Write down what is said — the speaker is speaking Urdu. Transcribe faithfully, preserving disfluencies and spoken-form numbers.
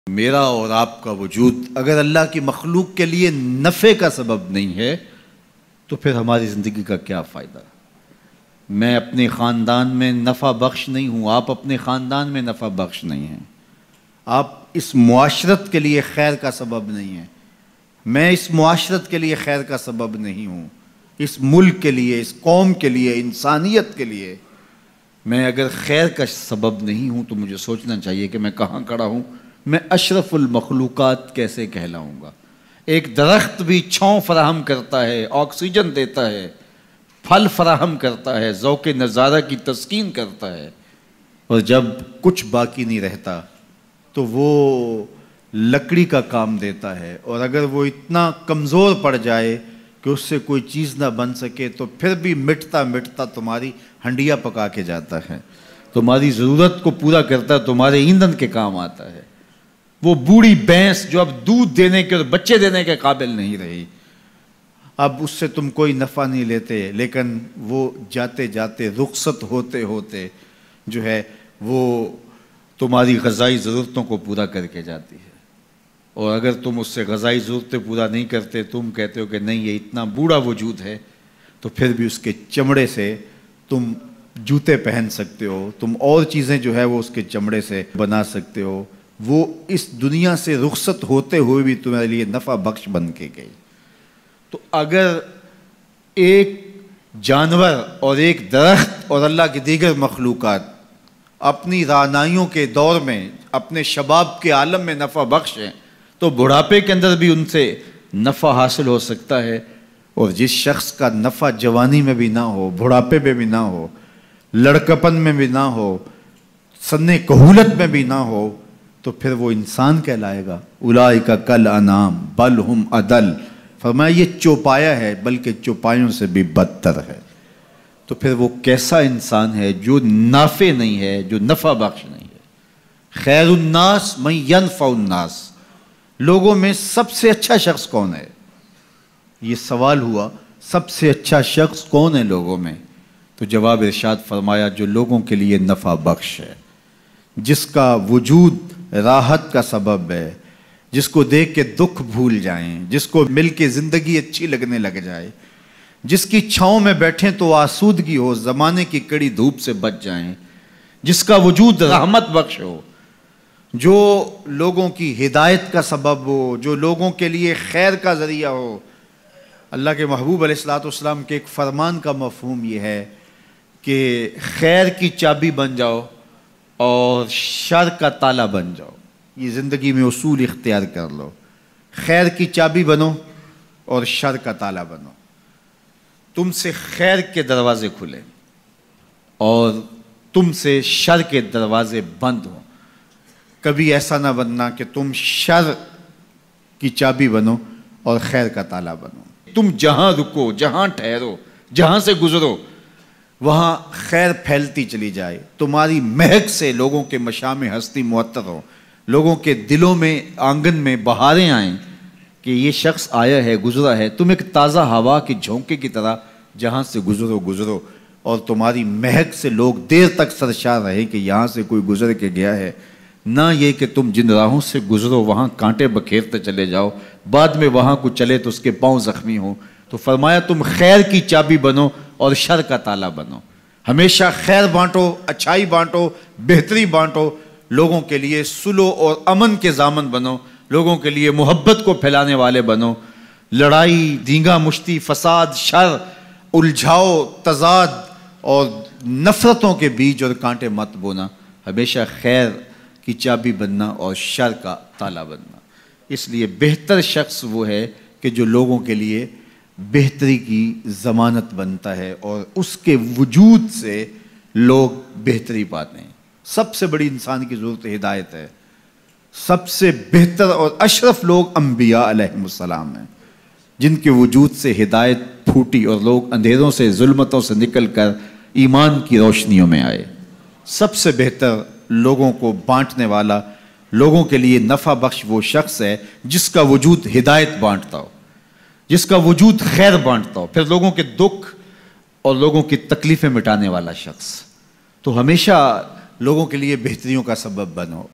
میرا اور آپ کا وجود اگر اللہ کی مخلوق کے لیے نفع کا سبب نہیں ہے تو پھر ہماری زندگی کا کیا فائدہ؟ میں اپنے خاندان میں نفع بخش نہیں ہوں، آپ اپنے خاندان میں نفع بخش نہیں ہیں، آپ اس معاشرت کے لیے خیر کا سبب نہیں ہیں، میں اس معاشرت کے لیے خیر کا سبب نہیں ہوں، اس ملک کے لیے، اس قوم کے لیے، انسانیت کے لیے میں اگر خیر کا سبب نہیں ہوں تو مجھے سوچنا چاہیے کہ میں کہاں کھڑا ہوں، میں اشرف المخلوقات کیسے کہلاؤں گا؟ ایک درخت بھی چھاؤں فراہم کرتا ہے، آکسیجن دیتا ہے، پھل فراہم کرتا ہے، ذوق نظارہ کی تسکین کرتا ہے، اور جب کچھ باقی نہیں رہتا تو وہ لکڑی کا کام دیتا ہے، اور اگر وہ اتنا کمزور پڑ جائے کہ اس سے کوئی چیز نہ بن سکے تو پھر بھی مٹتا مٹتا تمہاری ہنڈیا پکا کے جاتا ہے، تمہاری ضرورت کو پورا کرتا ہے، تمہارے ایندھن کے کام آتا ہے۔ وہ بوڑھی بھینس جو اب دودھ دینے کے اور بچے دینے کے قابل نہیں رہی، اب اس سے تم کوئی نفع نہیں لیتے، لیکن وہ جاتے جاتے رخصت ہوتے ہوتے جو ہے وہ تمہاری غذائی ضرورتوں کو پورا کر کے جاتی ہے، اور اگر تم اس سے غذائی ضرورتیں پورا نہیں کرتے، تم کہتے ہو کہ نہیں یہ اتنا بوڑھا وجود ہے، تو پھر بھی اس کے چمڑے سے تم جوتے پہن سکتے ہو، تم اور چیزیں جو ہے وہ اس کے چمڑے سے بنا سکتے ہو، وہ اس دنیا سے رخصت ہوتے ہوئے بھی تمہارے لیے نفع بخش بن کے گئی۔ تو اگر ایک جانور اور ایک درخت اور اللہ کی دیگر مخلوقات اپنی رعنائیوں کے دور میں اپنے شباب کے عالم میں نفع بخش ہیں تو بڑھاپے کے اندر بھی ان سے نفع حاصل ہو سکتا ہے، اور جس شخص کا نفع جوانی میں بھی نہ ہو، بڑھاپے میں بھی نہ ہو، لڑکپن میں بھی نہ ہو، سن کہولت میں بھی نہ ہو، تو پھر وہ انسان کہلائے گا۔ اولئک کالانعام بل ہم اضل، فرمایا یہ چوپایا ہے بلکہ چوپایوں سے بھی بدتر ہے۔ تو پھر وہ کیسا انسان ہے جو نافع نہیں ہے، جو نفع بخش نہیں ہے؟ خیر الناس من ینفع الناس، لوگوں میں سب سے اچھا شخص کون ہے؟ یہ سوال ہوا، سب سے اچھا شخص کون ہے لوگوں میں؟ تو جواب ارشاد فرمایا جو لوگوں کے لیے نفع بخش ہے، جس کا وجود راحت کا سبب ہے، جس کو دیکھ کے دکھ بھول جائیں، جس کو مل کے زندگی اچھی لگنے لگ جائے، جس کی چھاؤں میں بیٹھیں تو آسودگی ہو، زمانے کی کڑی دھوپ سے بچ جائیں، جس کا وجود رحمت بخش ہو، جو لوگوں کی ہدایت کا سبب ہو، جو لوگوں کے لیے خیر کا ذریعہ ہو۔ اللہ کے محبوب علیہ الصلوۃ والسلام کے ایک فرمان کا مفہوم یہ ہے کہ خیر کی چابی بن جاؤ اور شر کا تالا بن جاؤ۔ یہ زندگی میں اصول اختیار کر لو، خیر کی چابی بنو اور شر کا تالا بنو، تم سے خیر کے دروازے کھلے اور تم سے شر کے دروازے بند ہوں۔ کبھی ایسا نہ بننا کہ تم شر کی چابی بنو اور خیر کا تالا بنو۔ تم جہاں رکو، جہاں ٹھہرو، جہاں سے گزرو، وہاں خیر پھیلتی چلی جائے، تمہاری مہک سے لوگوں کے مشام ہستی معطر ہو، لوگوں کے دلوں میں، آنگن میں بہاریں آئیں کہ یہ شخص آیا ہے، گزرا ہے، تم ایک تازہ ہوا کی جھونکے کی طرح جہاں سے گزرو گزرو، اور تمہاری مہک سے لوگ دیر تک سرشار رہے کہ یہاں سے کوئی گزر کے گیا ہے، نہ یہ کہ تم جن راہوں سے گزرو وہاں کانٹے بکھیرتے چلے جاؤ، بعد میں وہاں کو چلے تو اس کے پاؤں زخمی ہوں۔ تو فرمایا تم خیر کی چابی بنو اور شر کا تالا بنو، ہمیشہ خیر بانٹو، اچھائی بانٹو، بہتری بانٹو، لوگوں کے لیے صلح اور امن کے ضامن بنو، لوگوں کے لیے محبت کو پھیلانے والے بنو، لڑائی، دینگا مشتی، فساد، شر، الجھاؤ، تضاد اور نفرتوں کے بیج اور کانٹے مت بونا، ہمیشہ خیر کی چابی بننا اور شر کا تالا بننا۔ اس لیے بہتر شخص وہ ہے کہ جو لوگوں کے لیے بہتری کی ضمانت بنتا ہے اور اس کے وجود سے لوگ بہتری پاتے ہیں۔ سب سے بڑی انسان کی ضرورت ہدایت ہے، سب سے بہتر اور اشرف لوگ انبیاء علیہم السلام ہیں، جن کے وجود سے ہدایت پھوٹی اور لوگ اندھیروں سے، ظلمتوں سے نکل کر ایمان کی روشنیوں میں آئے۔ سب سے بہتر لوگوں کو بانٹنے والا، لوگوں کے لیے نفع بخش وہ شخص ہے جس کا وجود ہدایت بانٹتا ہو، جس کا وجود خیر بانٹتا ہو، پھر لوگوں کے دکھ اور لوگوں کی تکلیفیں مٹانے والا شخص۔ تو ہمیشہ لوگوں کے لیے بہتریوں کا سبب بنو۔